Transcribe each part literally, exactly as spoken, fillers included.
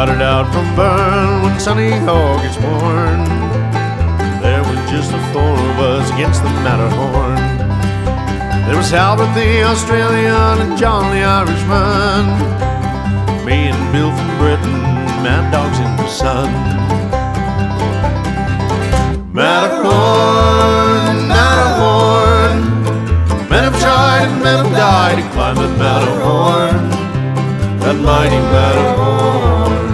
started out from Bern when Sonny August born. There was just the four of us against the Matterhorn. There was Albert the Australian and John the Irishman, me and Bill from Britain, Mad Dogs in the Sun. Matterhorn, Matterhorn, men have tried and men have died to climb that Matterhorn, that mighty Matterhorn.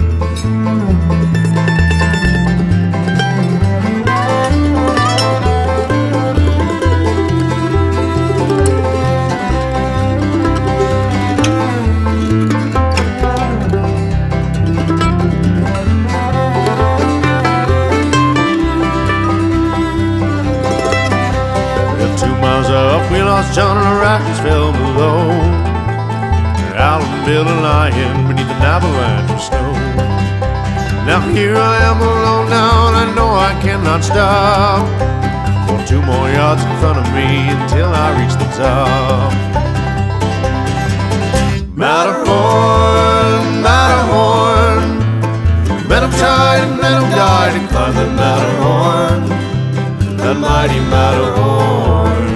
We lost John and the Rockets fell below. Alan, Bill, and Lion beneath an avalanche of snow. Now here I am alone now, and I know I cannot stop. For two more yards in front of me until I reach the top. Matterhorn, Matterhorn, men have tried and men have died to climb that Matterhorn, that mighty Matterhorn.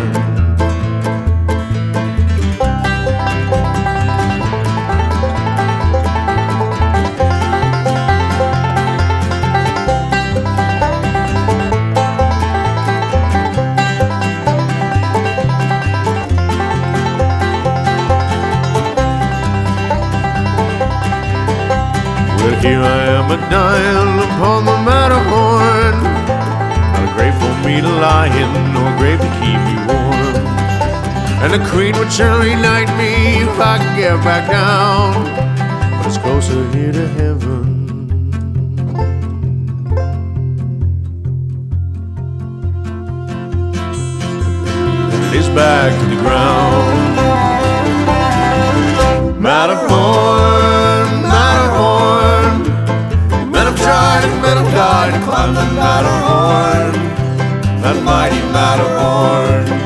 But here I am a-dying upon the Matterhorn, not a grave for me to lie in, nor a grave to keep me warm. And the Queen would surely knight me if I could get back down, but it's closer here to heaven than it is back to the ground. Matterhorn, Matterhorn, men have tried and men have died to climb the Matterhorn, that mighty Matterhorn.